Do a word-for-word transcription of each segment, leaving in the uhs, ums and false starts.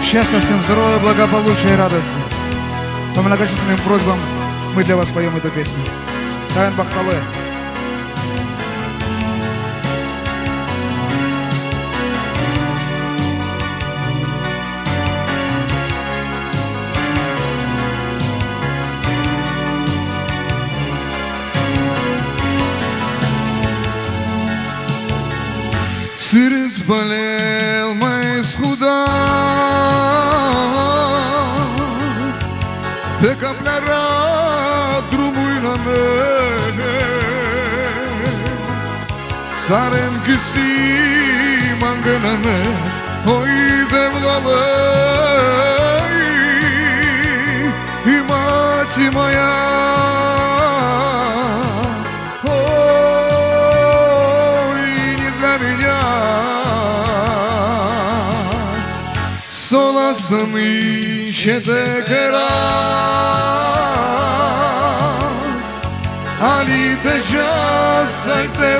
Счастья, всем здоровья, благополучия и радости. По многочисленным просьбам мы для вас поем эту песню. Таян Бахталы. Сыр изболел, мы исхудал, Te kaplara trumujnë në Sarem kësi mangën në Oj dhe vëllëj I maqi maja Oj një dlaminja Sola së mi që të këras Ali të gjasaj të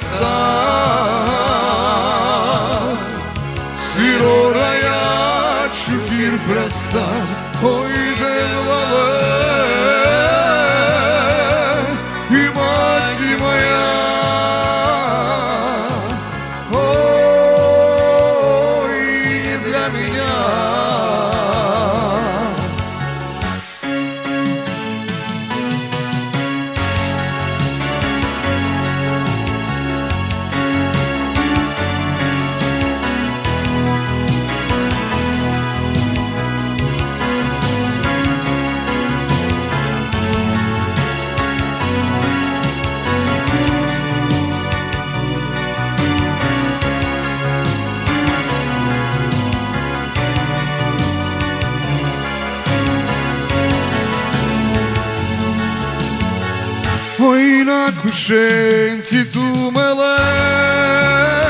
prastas Sirora ja që kirë prastar Oj dhe vëllë I maqi maja Oj një dla minja Oj na kushen ti tu me le